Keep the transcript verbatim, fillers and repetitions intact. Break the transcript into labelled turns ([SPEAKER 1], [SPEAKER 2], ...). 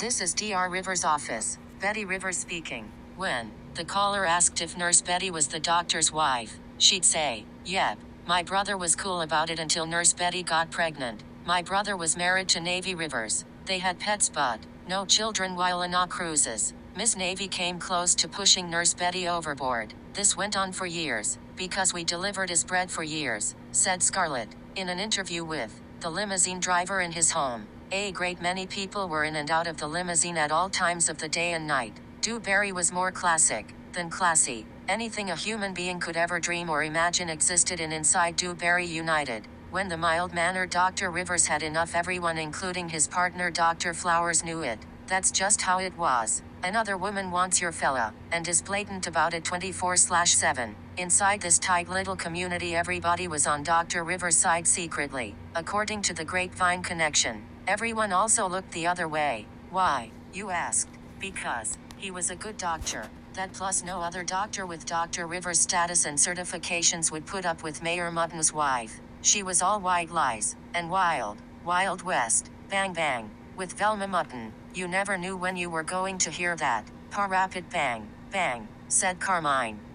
[SPEAKER 1] This is D R Rivers' office. Betty Rivers speaking. When the caller asked if Nurse Betty was the doctor's wife, she'd say, "Yep, my brother was cool about it until Nurse Betty got pregnant. My brother was married to Navy Rivers. They had pets but no children while on our cruises. Miss Navy came close to pushing Nurse Betty overboard. This went on for years, because we delivered his bread for years," said Scarlett, in an interview with the limousine driver in his home. A great many people were in and out of the limousine at all times of the day and night. Dewberry was more classic than classy. Anything a human being could ever dream or imagine existed in inside Dewberry United. When the mild-mannered Doctor Rivers had enough, everyone including his partner Doctor Flowers knew it. That's just how it was. Another woman wants your fella, and is blatant about it twenty-four seven. Inside this tight little community, everybody was on Doctor Rivers' side secretly. According to the Grapevine Connection, everyone also looked the other way. Why, you asked? Because he was a good doctor. That plus no other doctor with Doctor Rivers' status and certifications would put up with Mayor Mutton's wife. She was all white lies, and wild, Wild West, bang bang. With Velma Mutton, you never knew when you were going to hear that. Pa rapid bang, bang, said Carmine.